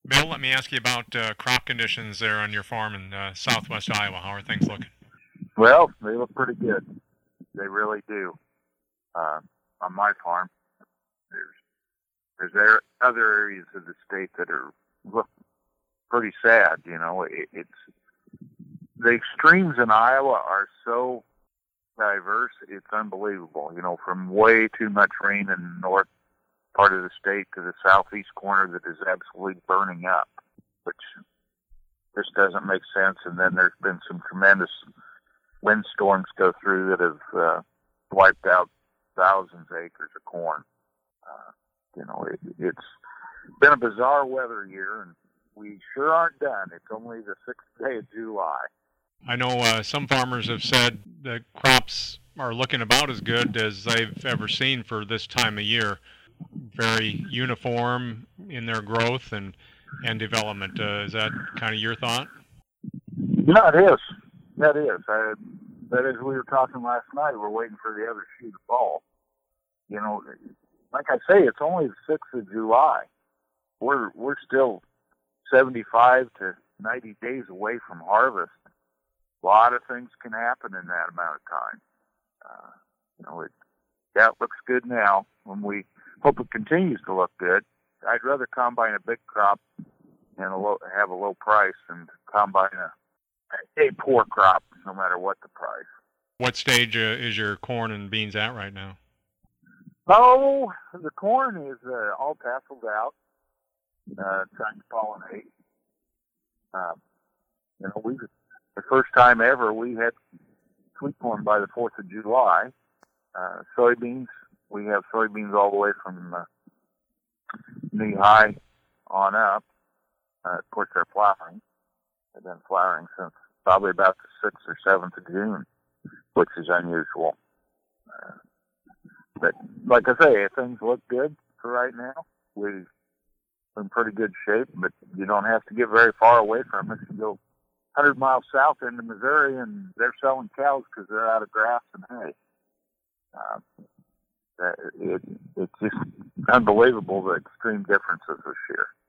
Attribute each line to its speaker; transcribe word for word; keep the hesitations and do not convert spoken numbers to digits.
Speaker 1: Bill, let me ask you about uh, crop conditions there on your farm in uh, southwest Iowa. How are things looking?
Speaker 2: Well, they look pretty good. They really do. Uh, on my farm, there's there's there other areas of the state that are look pretty sad. You know, it, it's the extremes in Iowa are so diverse. It's unbelievable. You know, from way too much rain in the north part of the state to the southeast corner that is absolutely burning up, which just doesn't make sense. And then there's been some tremendous windstorms go through that have uh, wiped out thousands of acres of corn. Uh, you know, it, it's been a bizarre weather year, and we sure aren't done. It's only the sixth day of July.
Speaker 1: I know uh, some farmers have said that crops are looking about as good as they've ever seen for this time of year. Very uniform in their growth and and development. Uh, is that kind of your thought?
Speaker 2: No, it is. That is. I, that is, we were talking last night. We're waiting for the other shoe to fall. You know, like I say, it's only the sixth of July. We're we're still seventy-five to ninety days away from harvest. A lot of things can happen in that amount of time. Uh, you know, it that looks good now. When we hope it continues to look good, I'd rather combine a big crop and a low, have a low price than combine a a poor crop, no matter what the price.
Speaker 1: What stage uh, is your corn and beans at right now?
Speaker 2: Oh, the corn is uh, all tasseled out, uh, trying to pollinate. Uh, you know, we the first time ever we had sweet corn by the fourth of July. Uh, soybeans, we have soybeans all the way from uh, knee high on up. Uh, of course, they're flowering. They've been flowering since probably about the sixth or seventh of June, which is unusual. Uh, but like I say, things look good for right now. We're in pretty good shape, but you don't have to get very far away from us. You go one hundred miles south into Missouri, and they're selling cows because they're out of grass and hay. Uh, it, it's just unbelievable the extreme differences this year.